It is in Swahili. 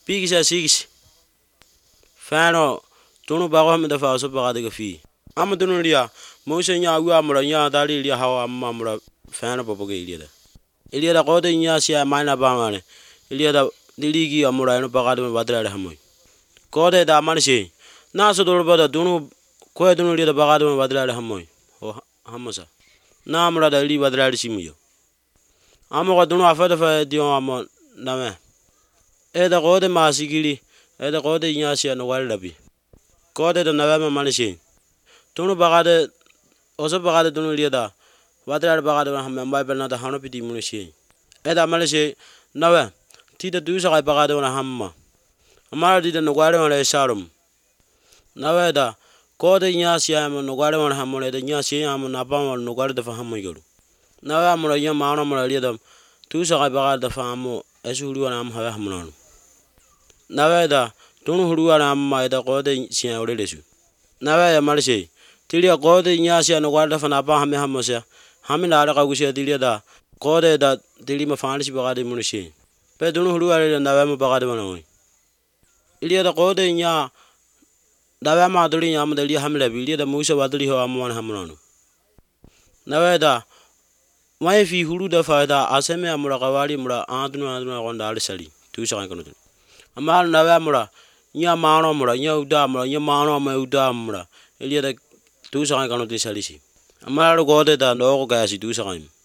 Pigisa six. Fano tunu bago ham da fa so baga de fi. Am tunu lia mo se nya wi amra nya dali lia hawa amra fano popo ge lia da. Ilia da ko de nya sia mana ba mane. Ilia da diligi amra no baga de badra da hamoy. Ko de da man se. Na so do ba da tunu ko tunu lia da baga de badra da hamoy. O hamasa. Na amra da li badra da simiyo. Amo ko tunu afa da fa dio amo na me. Da ko de masigili. Da ko de nya sia no wal labi. Ko de na ba man se. Tunu baga de oso baga de tunu lia da. Badra da baga de hamme mai bana da hano piti mun se. Da man se na we. Ti da du sa ga baga de na hamma. Amara di da no wale wala sarum. Na we da ko de nya sia mo no wale wala hammo de nya sia mo na ba mo no wale da fa hammo iguru. Na we mo nya ma no mo lia da tu sa ga baga da fa mo esuru na am ha hammo no. Na we da tunu huru na amma da ko de sia ore lesu. Na we ya mal se tilia ko de nya sia no wale da fa na ba hamme hammo sia. Hamme na ka gusia tilia da ko de da tili ma fa si baga de mun se. Pe tunu huru ala na we mo baga de mo. Ilia da ko de nya da we ma duli nya mo de lia hamle bi lia da musa waduli ho amon hamno. Na we da mai fi huru da fa da aseme amura kawali mura adunu gonda alisali tu sa kan kono. Amal na we mura nya mano mura nya uda mura nya mano ma uda mura. Ilia da tu sa kan kono ti salisi. Amal go de da no go ga si tu sa kan.